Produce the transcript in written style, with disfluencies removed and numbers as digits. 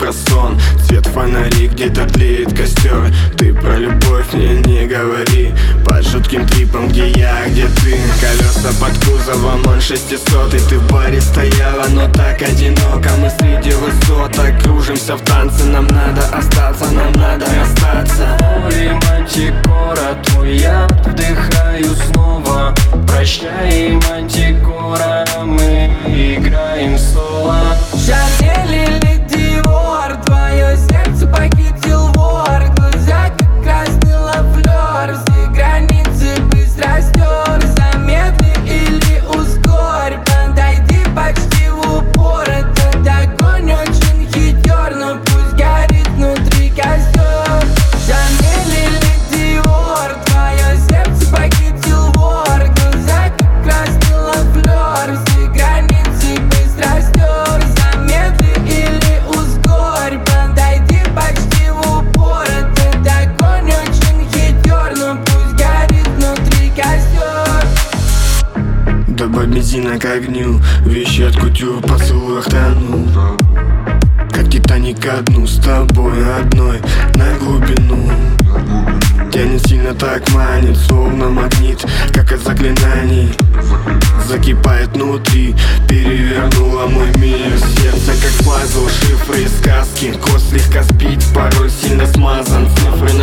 про сон. Свет фонари, где-то тлеет костер. Ты про любовь мне не говори. Под жутким трипом, где я, где ты. Колеса под кузовом, он 600. И ты в баре стояла, но так одиноко. Мы среди высоток кружимся в танце. Нам надо остаться, нам надо расстаться. Ой, мантикора, твой яд вдыхаю снова. Прощай, мантикора, мы играем соло. Шанель или Диор, твое сердце похитил вор. Глаза как красный лавлер, все границы быстро стер. Замедли или ускорь, подойди почти в упор. Этот огонь очень хитер, но пусть горит внутри костер. Шанель или Диор, твое сердце похитил вор. Глаза как красный лавлер, все границы быстро стер. Замедли или ускорь, подойди почти в упор. Этот огонь очень хитер, но пусть горит внутри костер. Добавь бензина к огню, вещи от кутюр, поцелуях тону. Как Титаник ко дну, с тобой одной на глубину. Тянет сильно так, манит, словно магнит, как от заклинаний. Закипает внутри, перевернула мой мир. Сердце как пазл, шифры и сказки. Код слегка сбит, пароль сильно смазан. Цифры